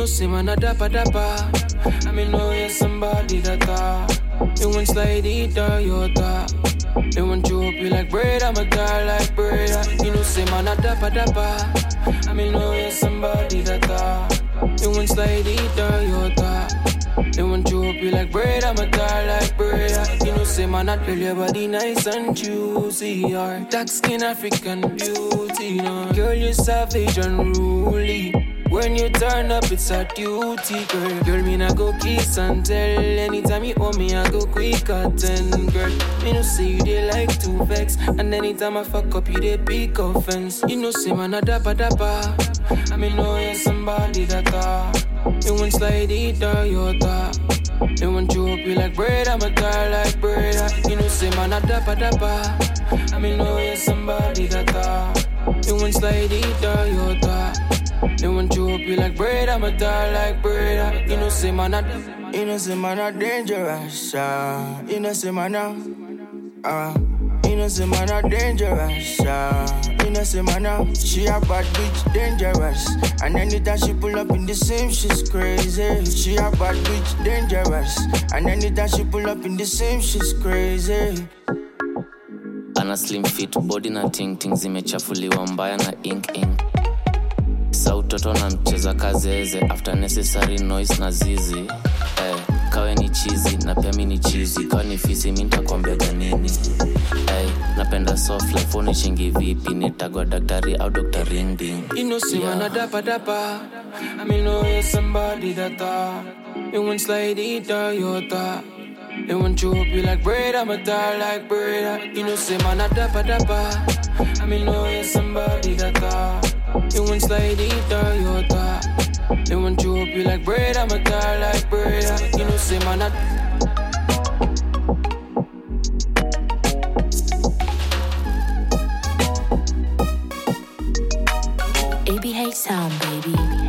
know, say man a dapper dapper. I mean, know you're somebody that you won't slide it Toyota. They want you up you like bread, I'm a die like bread. You know, say man a dapper dapper. I mean, know you're somebody that you won't slide it Toyota. They want you up you like bread, I'm a die like bread. You know, say man a tell your body nice and juicy. Or dark skin African beauty, you know. Girl, you savage and unruly. When you turn up, it's a duty, girl. Girl, me nah go kiss and tell. Anytime you owe me, I go quick at 10, girl. Me no say you dey like to vex. And anytime I fuck up, you dey pick offense. You know say man a dapper dapper. I mean know you're somebody that you won't slide it Toyota. They want you up you like bread, I'm a die like bread. You know say man a dapper dapper. I mean know you're somebody that you won't slide it Toyota. They want you up you like bread, I'm a die like bread. You know say man a dangerous. You know say man a you know say man a dangerous. You know say man a she a bad bitch dangerous. And anytime she pull up in the same, she's crazy. She a bad bitch dangerous. And anytime she pull up in the same, she's crazy. Ana slim fit body na ting ting zimechafuliwa mbaya na ink. Sautoto na mcheza kazeze after necessary noise na zizi. Kawe ni cheesy na pia mini cheesy. Kawe ni fisi minta kwambia nini. Napenda soft life oni shingi vipi. Nitagwa daktari au Dr. Ring Ding. You know see man a dapper dapper. I mean know you're somebody that you won't slide it Toyota. They want you up you like bread, I'm a die like bread. You know say man a dapper dapper. I mean know you're somebody that you won't slide it Toyota. They want you up you like bread, I'm a die like bread. You know say man a ABH sound, baby.